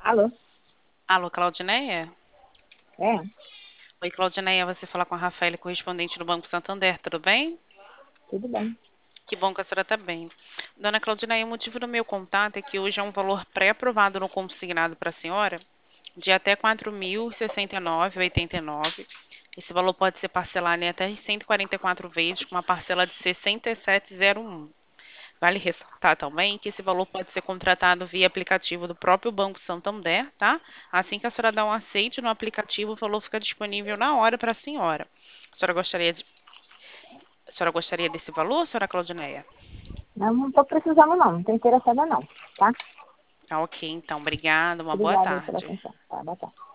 Alô? Alô, Claudineia? É, Oi, Claudineia, você fala com a Rafaela, correspondente do Banco Santander, tudo bem? tudo bem. Que bom que a senhora está bem. Dona Claudineia, o motivo do meu contato é que hoje é um valor pré-aprovado no consignado para a senhora, de até 4.069,89. Esse valor pode ser parcelado em até 144 vezes, com uma parcela de 67,01. Vale ressaltar também que esse valor pode ser contratado via aplicativo do próprio Banco Santander, tá? Assim que a senhora dá um aceite no aplicativo, o valor fica disponível na hora para a senhora. A senhora gostaria desse valor, senhora Claudineia? Não estou precisando não estou interessada não, tá? Tá ok, então. Obrigada, uma boa Obrigada aí pela tarde. atenção. Tá, boa tarde.